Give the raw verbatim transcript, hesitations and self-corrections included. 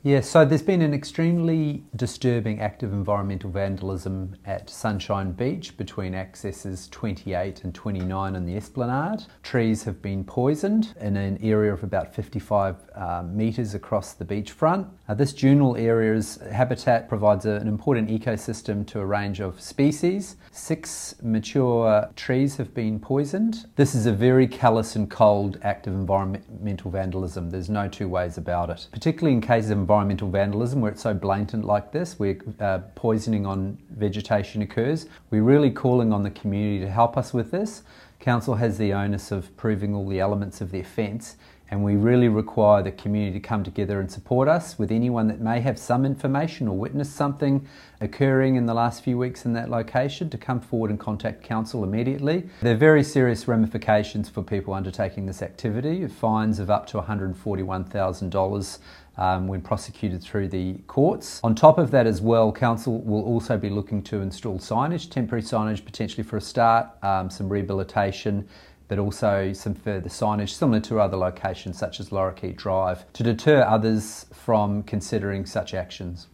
Yeah, so there's been an extremely disturbing act of environmental vandalism at Sunshine Beach between accesses twenty-eight and twenty-nine on the Esplanade. Trees have been poisoned in an area of about fifty-five uh, metres across the beachfront. Uh, this dual area's habitat provides a, an important ecosystem to a range of species. Six mature trees have been poisoned. This is a very callous and cold act of environmental vandalism. There's no two ways about it, particularly in cases of environmental vandalism where it's so blatant like this, where uh, poisoning on vegetation occurs. We're really calling on the community to help us with this. Council has the onus of proving all the elements of the offence, and we really require the community to come together and support us with anyone that may have some information or witnessed something occurring in the last few weeks in that location to come forward and contact Council immediately. There are very serious ramifications for people undertaking this activity, fines of up to one hundred forty-one thousand dollars Um, when prosecuted through the courts. On top of that as well, Council will also be looking to install signage, temporary signage potentially for a start, um, some rehabilitation, but also some further signage similar to other locations such as Lorikeet Drive to deter others from considering such actions.